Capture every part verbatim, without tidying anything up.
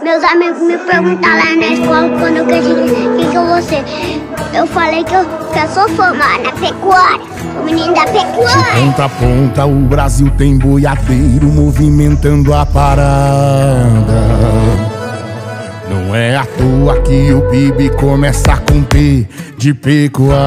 Meus amigos me perguntaram lá na escola quando eu quis quem que eu vou ser. Eu falei que eu, que eu sou formada na pecuária, sou menino da pecuária. De ponta a ponta o Brasil tem boiadeiro movimentando a parada. Não é à toa que o P I B começa com P de pecuária.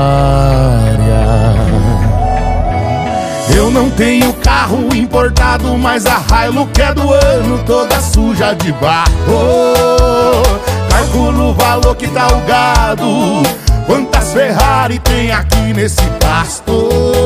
Eu não tenho carro importado, mas a Hilux é do ano, toda suja de barro. Calculo o valor que tá o gado, quantas Ferrari tem aqui nesse pasto.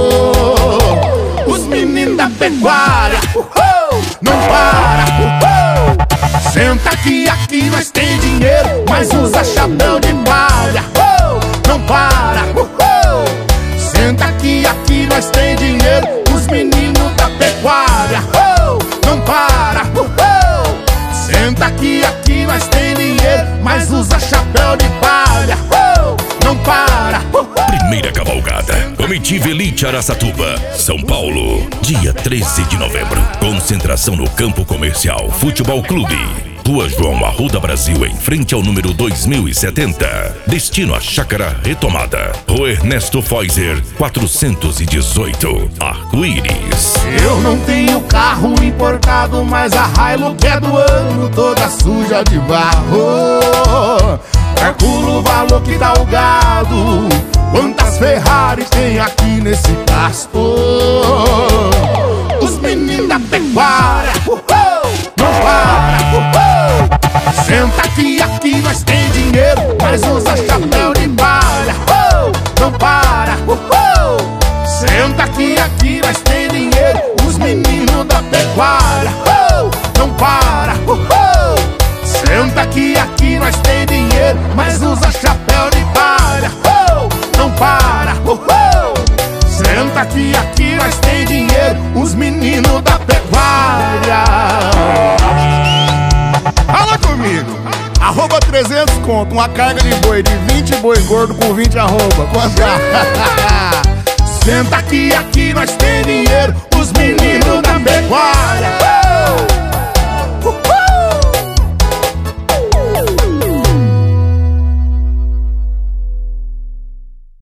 Os meninos da pecuária, uhul, não para, uhul. Senta aqui, aqui nós tem dinheiro, mas usa chapéu de palha, uhul, não para, uhul. Senta aqui, aqui nós tem dinheiro, os meninos da pecuária, oh, não para, uh, oh. Senta aqui, aqui nós tem dinheiro, mas usa chapéu de palha, oh, não para, uh, oh. Primeira cavalgada, Comitiva Elite Araçatuba, São Paulo, dia treze de novembro. Concentração no Campo Comercial Futebol Clube, Rua João Arruda Brasil, em frente ao número dois mil e setenta. Destino a Chácara Retomada, Rua Ernesto Feuser, quatrocentos e dezoito, Arco-Íris. Eu não tenho carro importado, mas a Hilux é do ano, toda suja de barro. Calculo o valor que dá o gado, quantas Ferrari tem aqui nesse pasto. Os meninos da pecuária, uhul, não para, uhul. Senta aqui, aqui nós tem dinheiro, mas usa chapéu de palha, uhul, não para, uhul. Senta aqui, aqui nós tem dinheiro, os meninos da pecuária, uhul, não para, uhul. Senta aqui, aqui nós tem dinheiro, mas usa chapéu de palha, uhul, não para, uhul. Senta aqui, aqui nós tem dinheiro, os meninos da pecuária. Fala comigo. Arroba trezentos conto, uma carga de boi de vinte boi gordo com vinte arroba. Quanto é? Senta aqui, aqui nós tem dinheiro, os meninos da pecuária.